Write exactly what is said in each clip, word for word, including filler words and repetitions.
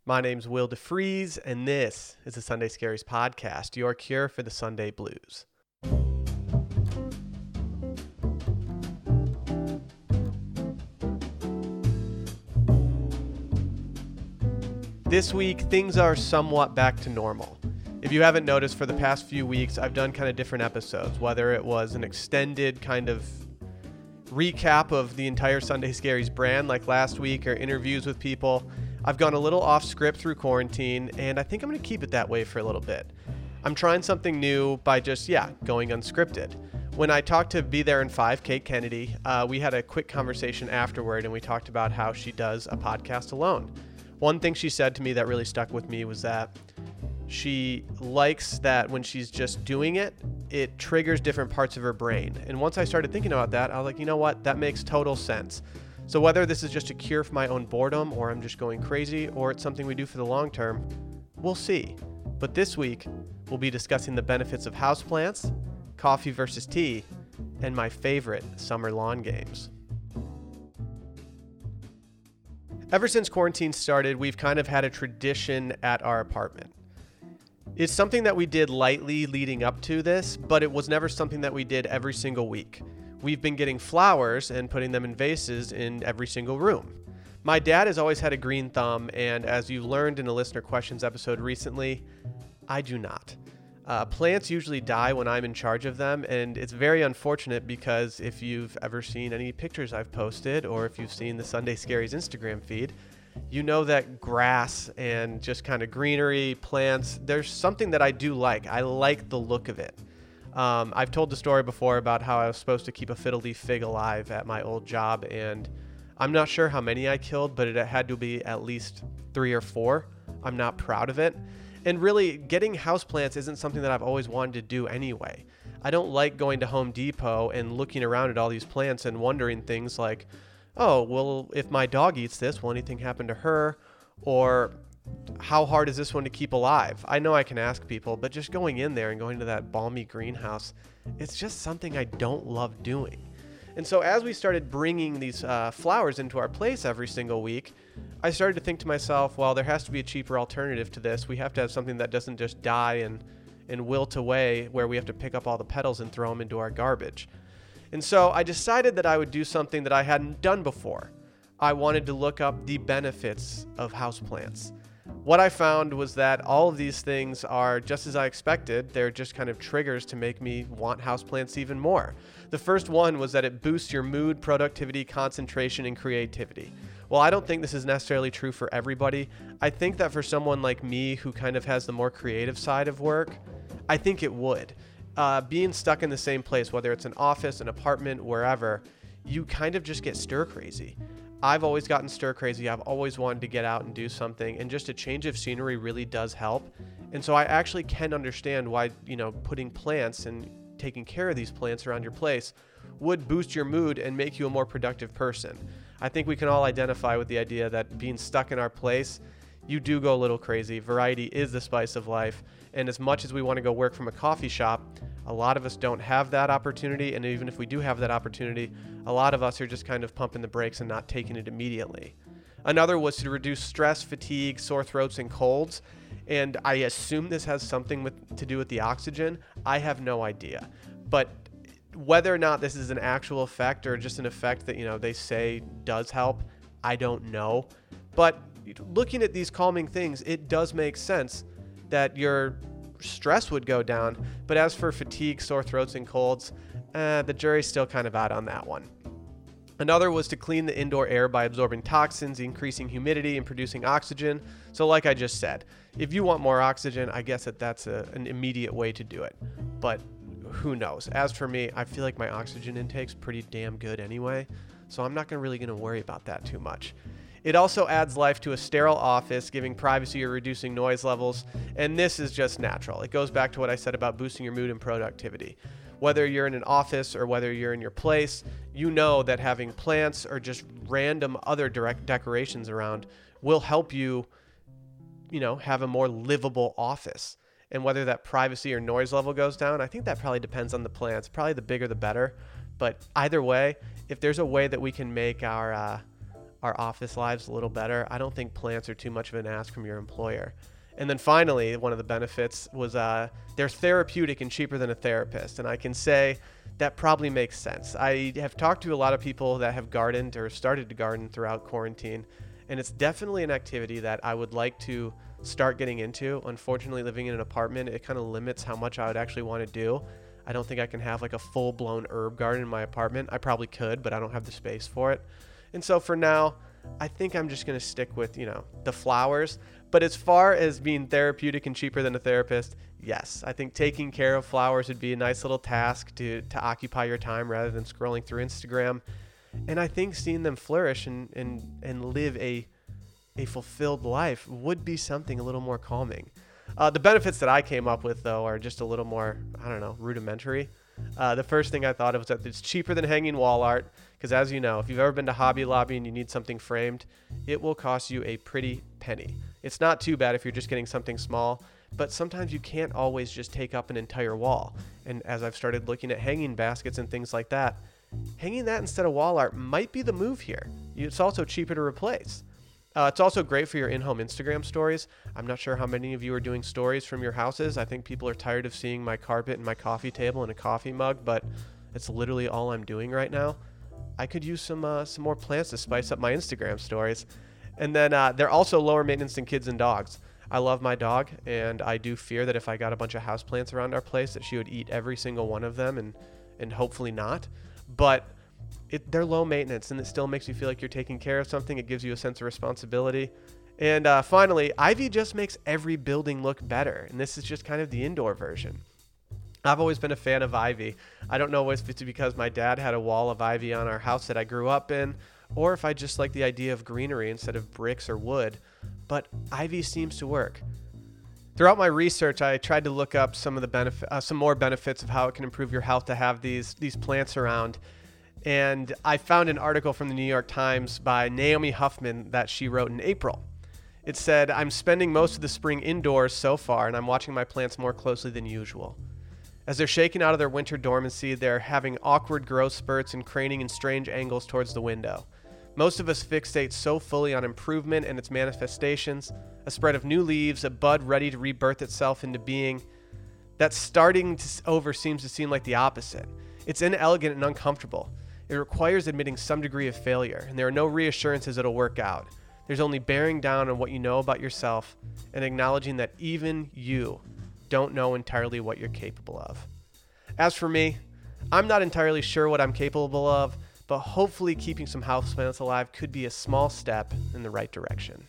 My name's Will DeFries, and this is the Sunday Scaries podcast, your cure for the Sunday blues. This week, things are somewhat back to normal. If you haven't noticed, for the past few weeks, I've done kind of different episodes, whether it was an extended kind of recap of the entire Sunday Scaries brand like last week or interviews with people. I've gone a little off script through quarantine, and I think I'm going to keep it that way for a little bit. I'm trying something new by just, yeah, going unscripted. When I talked to Be There in Five, Kate Kennedy, uh, we had a quick conversation afterward, and we talked about how she does a podcast alone. One thing she said to me that really stuck with me was that she likes that when she's just doing it, it triggers different parts of her brain. And once I started thinking about that, I was like, you know what? That makes total sense. So whether this is just a cure for my own boredom, or I'm just going crazy, or it's something we do for the long term, we'll see. But this week, we'll be discussing the benefits of houseplants, coffee versus tea, and my favorite summer lawn games. Ever since quarantine started, we've kind of had a tradition at our apartment. It's something that we did lightly leading up to this, but it was never something that we did every single week. We've been getting flowers and putting them in vases in every single room. My dad has always had a green thumb, and as you learned in a listener questions episode recently, I do not. Uh, plants usually die when I'm in charge of them, and it's very unfortunate because if you've ever seen any pictures I've posted, or if you've seen the Sunday Scaries Instagram feed, you know that grass and just kind of greenery, plants, there's something that I do like. I like the look of it. Um, I've told the story before about how I was supposed to keep a fiddle leaf fig alive at my old job, and I'm not sure how many I killed, but it had to be at least three or four. I'm not proud of it. And really, getting houseplants isn't something that I've always wanted to do anyway. I don't like going to Home Depot and looking around at all these plants and wondering things like, oh, well, if my dog eats this, will anything happen to her? Or how hard is this one to keep alive? I know I can ask people, but just going in there and going to that balmy greenhouse, it's just something I don't love doing. And so as we started bringing these uh, flowers into our place every single week, I started to think to myself, well, there has to be a cheaper alternative to this. We have to have something that doesn't just die and, and wilt away, where we have to pick up all the petals and throw them into our garbage. And so I decided that I would do something that I hadn't done before. I wanted to look up the benefits of houseplants. What I found was that all of these things are just as I expected. They're just kind of triggers to make me want houseplants even more. The first one was that it boosts your mood, productivity, concentration, and creativity. Well, I don't think this is necessarily true for everybody. I think that for someone like me who kind of has the more creative side of work, I think it would. Uh, being stuck in the same place, whether it's an office, an apartment, wherever, you kind of just get stir crazy. I've always gotten stir crazy. I've always wanted to get out and do something, and just a change of scenery really does help. And so I actually can understand why, you know, putting plants and taking care of these plants around your place would boost your mood and make you a more productive person. I think we can all identify with the idea that being stuck in our place, you do go a little crazy. Variety is the spice of life. And as much as we want to go work from a coffee shop, a lot of us don't have that opportunity. And even if we do have that opportunity, a lot of us are just kind of pumping the brakes and not taking it immediately. Another was to reduce stress, fatigue, sore throats, and colds. And I assume this has something with, to do with the oxygen. I have no idea. But whether or not this is an actual effect or just an effect that, you know, they say does help, I don't know. But looking at these calming things, it does make sense that your stress would go down. But as for fatigue, sore throats, and colds, uh, the jury's still kind of out on that one. Another was to clean the indoor air by absorbing toxins, increasing humidity, and producing oxygen. So like I just said, if you want more oxygen, I guess that that's a, an immediate way to do it. But who knows? As for me, I feel like my oxygen intake's pretty damn good anyway, so I'm not gonna really going to worry about that too much. It also adds life to a sterile office, giving privacy or reducing noise levels, and this is just natural. It goes back to what I said about boosting your mood and productivity. Whether you're in an office or whether you're in your place, you know that having plants or just random other direct decorations around will help you, you know, have a more livable office. And whether that privacy or noise level goes down, I think that probably depends on the plants. Probably the bigger the better. But either way, if there's a way that we can make our uh, our office lives a little better, I don't think plants are too much of an ask from your employer. And then finally, one of the benefits was uh, they're therapeutic and cheaper than a therapist. And I can say that probably makes sense. I have talked to a lot of people that have gardened or started to garden throughout quarantine, and it's definitely an activity that I would like to start getting into. Unfortunately, living in an apartment, it kind of limits how much I would actually want to do. I don't think I can have like a full-blown herb garden in my apartment. I probably could, but I don't have the space for it. And so for now, I think I'm just going to stick with, you know, the flowers. But as far as being therapeutic and cheaper than a therapist, yes, I think taking care of flowers would be a nice little task to, to occupy your time rather than scrolling through Instagram. And I think seeing them flourish and, and, and live a, a fulfilled life would be something a little more calming. Uh, the benefits that I came up with, though, are just a little more, I don't know, rudimentary. Uh, the first thing I thought of was that it's cheaper than hanging wall art, because as you know, if you've ever been to Hobby Lobby and you need something framed, it will cost you a pretty penny. It's not too bad if you're just getting something small, but sometimes you can't always just take up an entire wall. And as I've started looking at hanging baskets and things like that, hanging that instead of wall art might be the move here. It's also cheaper to replace. Uh, it's also great for your in-home Instagram stories. I'm not sure how many of you are doing stories from your houses. I think people are tired of seeing my carpet and my coffee table and a coffee mug, but it's literally all I'm doing right now. I could use some uh, some more plants to spice up my Instagram stories. And then uh, they're also lower maintenance than kids and dogs. I love my dog, and I do fear that if I got a bunch of houseplants around our place that she would eat every single one of them, and, and hopefully not. But It, they're low maintenance, and it still makes you feel like you're taking care of something. It gives you a sense of responsibility. And uh, finally, ivy just makes every building look better, and this is just kind of the indoor version. I've always been a fan of ivy. I don't know if it's because my dad had a wall of ivy on our house that I grew up in, or if I just like the idea of greenery instead of bricks or wood, but ivy seems to work. Throughout my research, I tried to look up some of the benefit, uh, some more benefits of how it can improve your health to have these these plants around. And I found an article from the New York Times by Naomi Huffman that she wrote in April. It said, "I'm spending most of the spring indoors so far, and I'm watching my plants more closely than usual. As they're shaking out of their winter dormancy, they're having awkward growth spurts and craning in strange angles towards the window. Most of us fixate so fully on improvement and its manifestations, a spread of new leaves, a bud ready to rebirth itself into being, that starting to over seems to seem like the opposite. It's inelegant and uncomfortable. It requires admitting some degree of failure, and there are no reassurances it'll work out. There's only bearing down on what you know about yourself and acknowledging that even you don't know entirely what you're capable of." As for me, I'm not entirely sure what I'm capable of, but hopefully keeping some houseplants alive could be a small step in the right direction.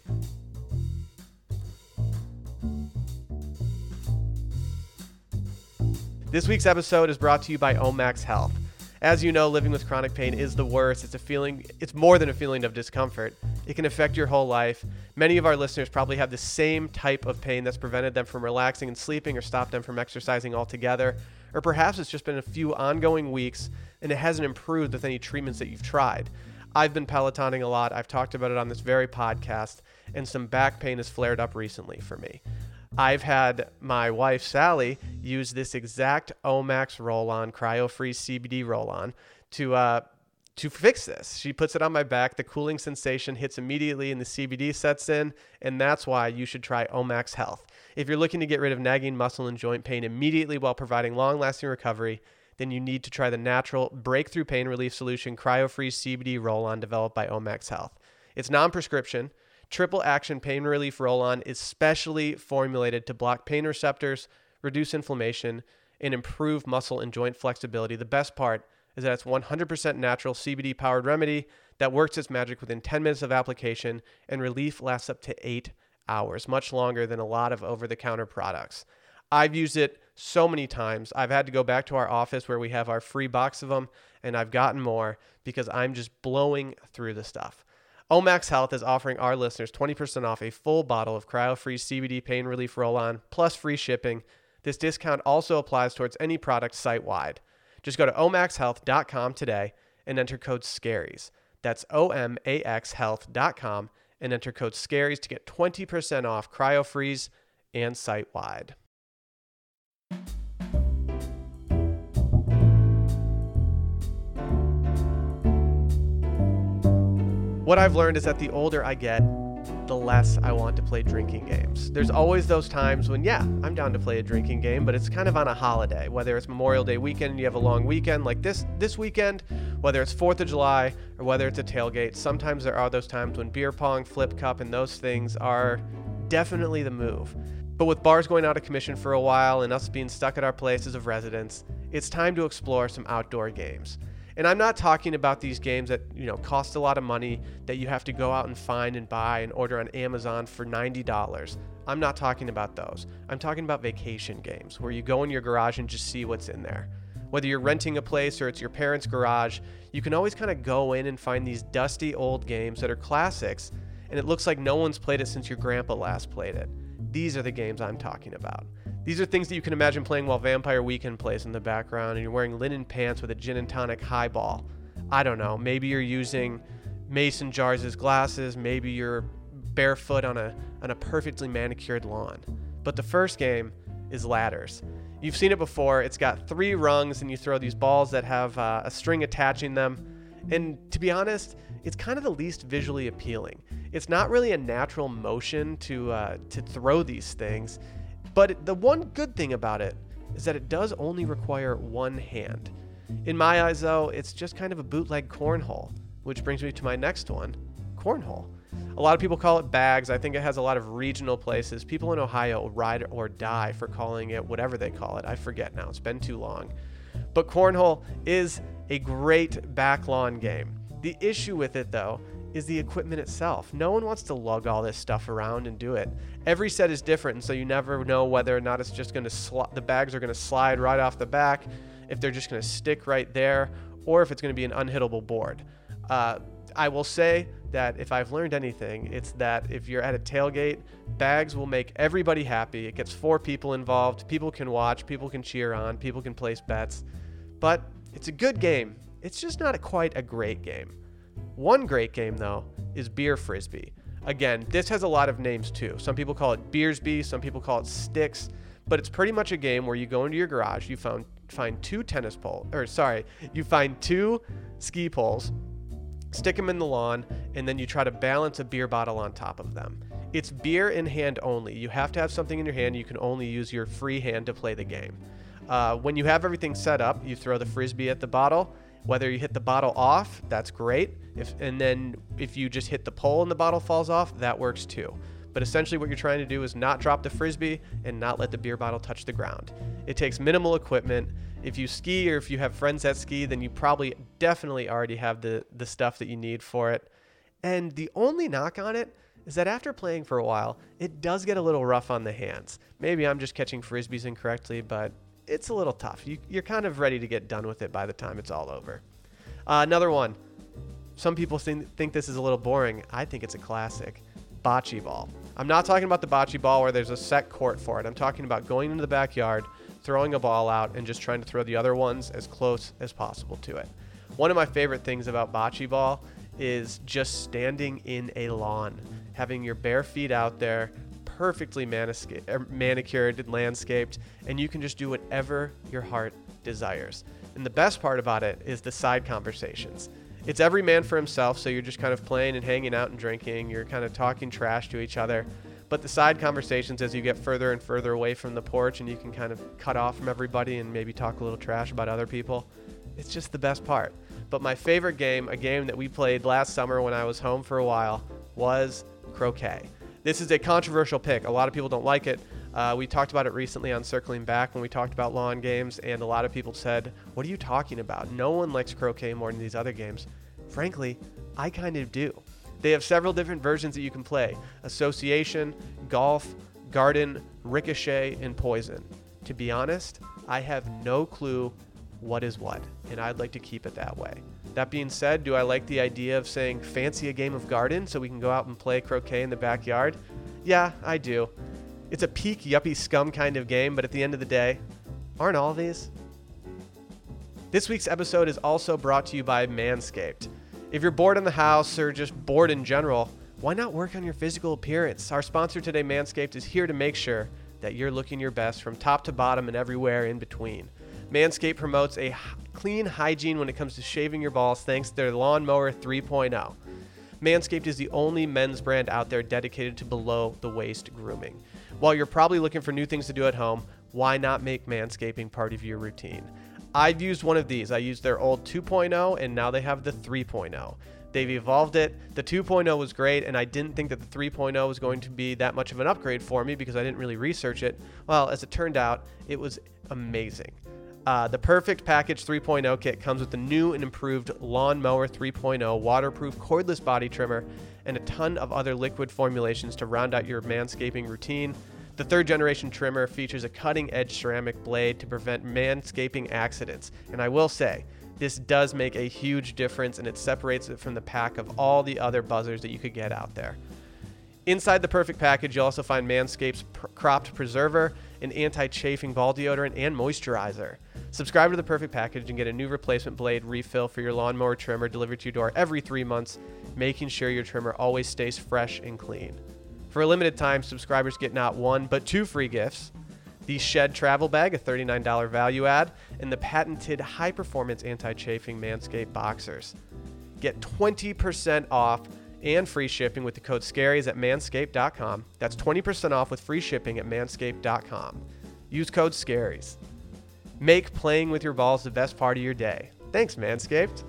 This week's episode is brought to you by Omax Health. As you know, living with chronic pain is the worst. It's a feeling, it's more than a feeling of discomfort. It can affect your whole life. Many of our listeners probably have the same type of pain that's prevented them from relaxing and sleeping or stopped them from exercising altogether. Or perhaps it's just been a few ongoing weeks and it hasn't improved with any treatments that you've tried. I've been Pelotoning a lot. I've talked about it on this very podcast, and some back pain has flared up recently for me. I've had my wife, Sally, use this exact Omax roll-on, cryo-free C B D roll-on to uh, to fix this. She puts it on my back. The cooling sensation hits immediately and the C B D sets in, and that's why you should try Omax Health. If you're looking to get rid of nagging muscle and joint pain immediately while providing long-lasting recovery, then you need to try the natural breakthrough pain relief solution cryo-free C B D roll-on developed by Omax Health. It's non-prescription. Triple Action Pain Relief Roll-On is specially formulated to block pain receptors, reduce inflammation, and improve muscle and joint flexibility. The best part is that it's one hundred percent natural C B D-powered remedy that works its magic within ten minutes of application, and relief lasts up to eight hours, much longer than a lot of over-the-counter products. I've used it so many times. I've had to go back to our office where we have our free box of them, and I've gotten more because I'm just blowing through the stuff. Omax Health is offering our listeners twenty percent off a full bottle of cryo-free C B D pain relief roll-on plus free shipping. This discount also applies towards any product site-wide. Just go to omax health dot com today and enter code SCARIES. That's O M A X health dot com and enter code SCARIES to get twenty percent off cryo-freeze and site-wide. What I've learned is that the older I get, the less I want to play drinking games. There's always those times when, yeah, I'm down to play a drinking game, but it's kind of on a holiday, whether it's Memorial Day weekend and you have a long weekend like this this weekend, whether it's fourth of July or whether it's a tailgate. Sometimes there are those times when beer pong, flip cup, and those things are definitely the move. But with bars going out of commission for a while and us being stuck at our places of residence, it's time to explore some outdoor games. And I'm not talking about these games that, you know, cost a lot of money that you have to go out and find and buy and order on Amazon for ninety dollars. I'm not talking about those. I'm talking about vacation games where you go in your garage and just see what's in there. Whether you're renting a place or it's your parents' garage, you can always kind of go in and find these dusty old games that are classics, and it looks like no one's played it since your grandpa last played it. These are the games I'm talking about. These are things that you can imagine playing while Vampire Weekend plays in the background and you're wearing linen pants with a gin and tonic highball. I don't know, maybe you're using mason jars as glasses, maybe you're barefoot on a on a perfectly manicured lawn. But the first game is ladders. You've seen it before. It's got three rungs and you throw these balls that have uh, a string attaching them. And to be honest, it's kind of the least visually appealing. It's not really a natural motion to uh, to throw these things. But the one good thing about it is that it does only require one hand. In my eyes, though, it's just kind of a bootleg cornhole, which brings me to my next one, cornhole. A lot of people call it bags. I think it has a lot of regional places. People in Ohio ride or die for calling it whatever they call it. I forget now. It's been too long. But cornhole is a great back lawn game. The issue with it, though, is the equipment itself. No one wants to lug all this stuff around and do it. Every set is different, and so you never know whether or not it's just going to sli- the bags are going to slide right off the back, if they're just going to stick right there, or if it's going to be an unhittable board. Uh, I will say that if I've learned anything, it's that if you're at a tailgate, bags will make everybody happy. It gets four people involved. People can watch, people can cheer on, people can place bets. But it's a good game. It's just not a, quite a great game. One great game, though, is Beer Frisbee. Again, this has a lot of names, too. Some people call it Beersby, some people call it Sticks, but it's pretty much a game where you go into your garage, you found, find two tennis poles, or sorry, you find two ski poles, stick them in the lawn, and then you try to balance a beer bottle on top of them. It's beer in hand only. You have to have something in your hand. You can only use your free hand to play the game. Uh, when you have everything set up, you throw the Frisbee at the bottle. Whether you hit the bottle off, that's great. If and then if you just hit the pole and the bottle falls off, that works too. But essentially what you're trying to do is not drop the Frisbee and not let the beer bottle touch the ground. It takes minimal equipment. If you ski or if you have friends that ski, then you probably definitely already have the, the stuff that you need for it. And the only knock on it is that after playing for a while, it does get a little rough on the hands. Maybe I'm just catching Frisbees incorrectly, but it's a little tough. You, you're kind of ready to get done with it by the time it's all over. Uh, another one. Some people think, think this is a little boring. I think it's a classic. Bocce ball. I'm not talking about the bocce ball where there's a set court for it. I'm talking about going into the backyard, throwing a ball out, and just trying to throw the other ones as close as possible to it. One of my favorite things about bocce ball is just standing in a lawn, having your bare feet out there, perfectly manisca- manicured and landscaped, and you can just do whatever your heart desires. And the best part about it is the side conversations. It's every man for himself, so you're just kind of playing and hanging out and drinking. You're kind of talking trash to each other. But the side conversations, as you get further and further away from the porch and you can kind of cut off from everybody and maybe talk a little trash about other people, it's just the best part. But my favorite game, a game that we played last summer when I was home for a while, was croquet. This is a controversial pick. A lot of people don't like it. Uh, we talked about it recently on Circling Back when we talked about lawn games, and a lot of people said, what are you talking about? No one likes croquet more than these other games. Frankly, I kind of do. They have several different versions that you can play. Association, golf, garden, ricochet, and poison. To be honest, I have no clue what is what, and I'd like to keep it that way. That being said, do I like the idea of saying fancy a game of garden so we can go out and play croquet in the backyard? Yeah, I do. It's a peak yuppie scum kind of game, but at the end of the day, aren't all these? This week's episode is also brought to you by Manscaped. If you're bored in the house or just bored in general, why not work on your physical appearance? Our sponsor today, Manscaped, is here to make sure that you're looking your best from top to bottom and everywhere in between. Manscaped promotes a clean hygiene when it comes to shaving your balls thanks to their Lawnmower three point oh. Manscaped is the only men's brand out there dedicated to below-the-waist grooming. While you're probably looking for new things to do at home, why not make manscaping part of your routine? I've used one of these. I used their old two point oh, and now they have the three point oh. They've evolved it. The two point oh was great, and I didn't think that the three point oh was going to be that much of an upgrade for me because I didn't really research it. Well, as it turned out, it was amazing. Uh, the Perfect Package three point oh kit comes with the new and improved Lawnmower three point oh waterproof cordless body trimmer and a ton of other liquid formulations to round out your manscaping routine. The third generation trimmer features a cutting-edge ceramic blade to prevent manscaping accidents. And I will say, this does make a huge difference, and it separates it from the pack of all the other buzzers that you could get out there. Inside the Perfect Package, you'll also find Manscaped's pr- Cropped Preserver, an anti-chafing ball deodorant, and moisturizer. Subscribe to the Perfect Package and get a new replacement blade refill for your lawnmower trimmer delivered to your door every three months, making sure your trimmer always stays fresh and clean. For a limited time, subscribers get not one, but two free gifts. The Shed Travel Bag, a thirty-nine dollars value add, and the patented high-performance anti-chafing Manscaped Boxers. Get twenty percent off and free shipping with the code SCARIES at manscaped dot com. That's twenty percent off with free shipping at manscaped dot com. Use code SCARIES. Make playing with your balls the best part of your day. Thanks, Manscaped.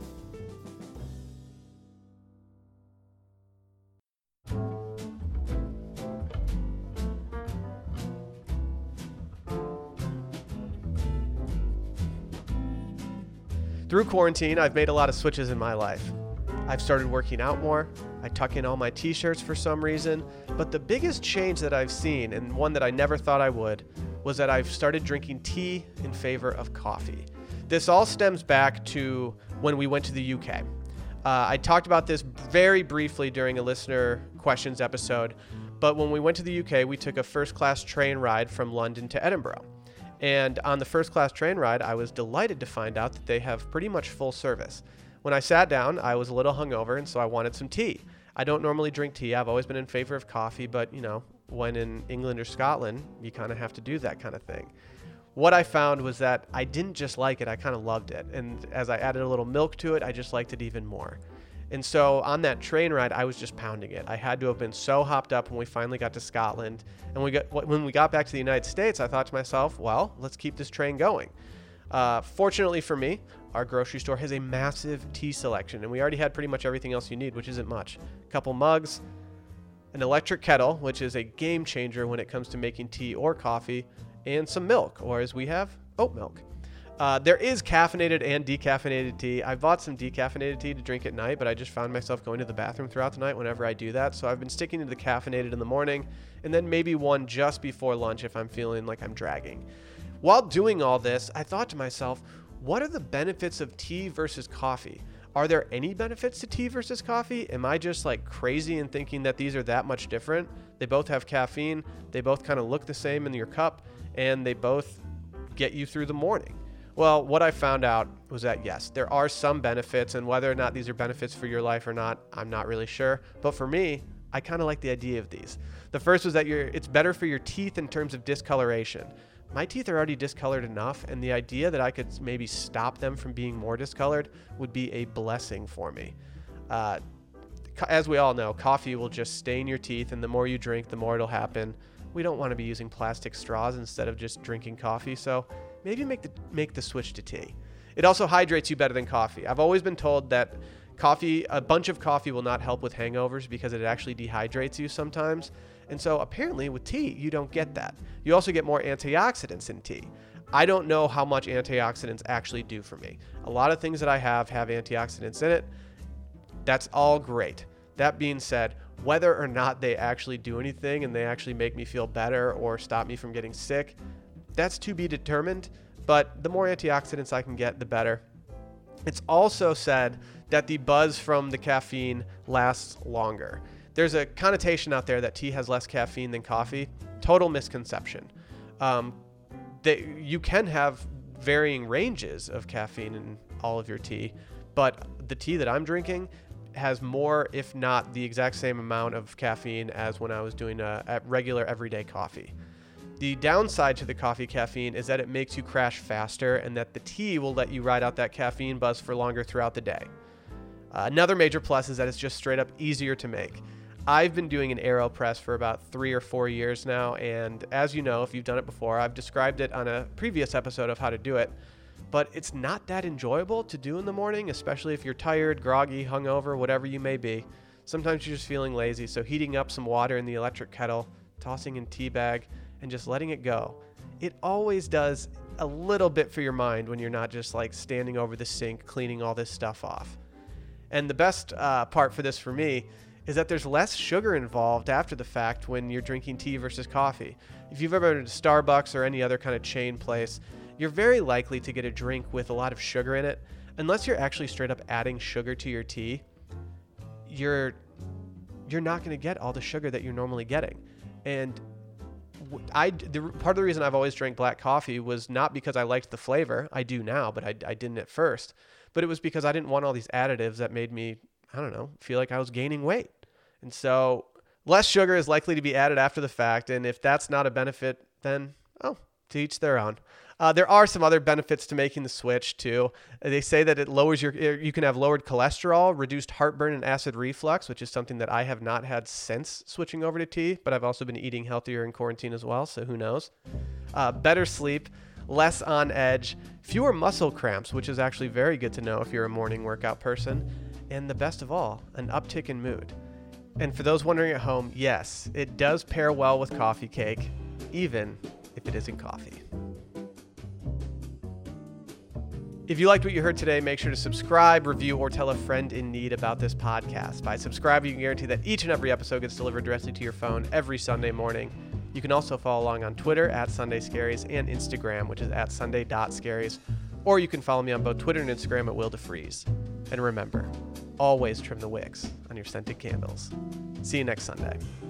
Through quarantine, I've made a lot of switches in my life. I've started working out more. I tuck in all my t-shirts for some reason. But the biggest change that I've seen, and one that I never thought I would, was that I've started drinking tea in favor of coffee. This all stems back to when we went to the U K. Uh, I talked about this very briefly during a listener questions episode, but when we went to the U K, we took a first-class train ride from London to Edinburgh. And on the first-class train ride, I was delighted to find out that they have pretty much full service. When I sat down, I was a little hungover, and so I wanted some tea. I don't normally drink tea. I've always been in favor of coffee, but, you know, when in England or Scotland, you kind of have to do that kind of thing. What I found was that I didn't just like it, I kind of loved it. And as I added a little milk to it, I just liked it even more. And so on that train ride, I was just pounding it. I had to have been so hopped up when we finally got to Scotland. And we got, when we got back to the United States, I thought to myself, well, let's keep this train going. Uh, fortunately for me, our grocery store has a massive tea selection, and we already had pretty much everything else you need, which isn't much. A couple mugs, an electric kettle, which is a game changer when it comes to making tea or coffee, and some milk, or as we have, oat milk. Uh, there is caffeinated and decaffeinated tea. I bought some decaffeinated tea to drink at night, but I just found myself going to the bathroom throughout the night whenever I do that. So I've been sticking to the caffeinated in the morning, and then maybe one just before lunch if I'm feeling like I'm dragging. While doing all this, I thought to myself, what are the benefits of tea versus coffee? Are there any benefits to tea versus coffee? Am I just like crazy in thinking that these are that much different? They both have caffeine, they both kind of look the same in your cup, and they both get you through the morning. Well, what I found out was that yes, there are some benefits, and whether or not these are benefits for your life or not, I'm not really sure. But for me, I kind of like the idea of these. The first was that you're, it's better for your teeth in terms of discoloration. My teeth are already discolored enough, and the idea that I could maybe stop them from being more discolored would be a blessing for me. Uh, as we all know, coffee will just stain your teeth, and the more you drink, the more it'll happen. We don't want to be using plastic straws instead of just drinking coffee, so maybe make the make the switch to tea. It also hydrates you better than coffee. I've always been told that coffee, a bunch of coffee will not help with hangovers because it actually dehydrates you sometimes. And so apparently with tea, you don't get that. You also get more antioxidants in tea. I don't know how much antioxidants actually do for me. A lot of things that I have have antioxidants in it. That's all great. That being said, whether or not they actually do anything and they actually make me feel better or stop me from getting sick, that's to be determined, but the more antioxidants I can get, the better. It's also said that the buzz from the caffeine lasts longer. There's a connotation out there that tea has less caffeine than coffee. Total misconception. Um, they, you can have varying ranges of caffeine in all of your tea, but the tea that I'm drinking has more, if not the exact same amount of caffeine as when I was doing a, a regular everyday coffee. The downside to the coffee caffeine is that it makes you crash faster and that the tea will let you ride out that caffeine buzz for longer throughout the day. Uh, another major plus is that it's just straight up easier to make. I've been doing an AeroPress for about three or four years now, and as you know, if you've done it before, I've described it on a previous episode of how to do it, but it's not that enjoyable to do in the morning, especially if you're tired, groggy, hungover, whatever you may be. Sometimes you're just feeling lazy, so heating up some water in the electric kettle, tossing in tea bag, and just letting it go. It always does a little bit for your mind when you're not just like standing over the sink cleaning all this stuff off. And the best uh, part for this for me is that there's less sugar involved after the fact when you're drinking tea versus coffee. If you've ever been to Starbucks or any other kind of chain place, you're very likely to get a drink with a lot of sugar in it. Unless you're actually straight up adding sugar to your tea, you're you're not going to get all the sugar that you're normally getting. And I, the, part of the reason I've always drank black coffee was not because I liked the flavor. I do now, but I, I didn't at first. But it was because I didn't want all these additives that made me, I don't know, feel like I was gaining weight. And so less sugar is likely to be added after the fact. And if that's not a benefit, then, oh, to each their own. Uh, there are some other benefits to making the switch too. They say that it lowers your, you can have lowered cholesterol, reduced heartburn and acid reflux, which is something that I have not had since switching over to tea, but I've also been eating healthier in quarantine as well, so who knows. Uh, better sleep, less on edge, fewer muscle cramps, which is actually very good to know if you're a morning workout person, and the best of all, an uptick in mood. And for those wondering at home, yes, it does pair well with coffee cake, even if it isn't coffee. If you liked what you heard today, make sure to subscribe, review, or tell a friend in need about this podcast. By subscribing, you can guarantee that each and every episode gets delivered directly to your phone every Sunday morning. You can also follow along on Twitter at Sunday Scaries and Instagram, which is at sunday dot scaries. Or you can follow me on both Twitter and Instagram at Will DeFries. And remember, always trim the wicks on your scented candles. See you next Sunday.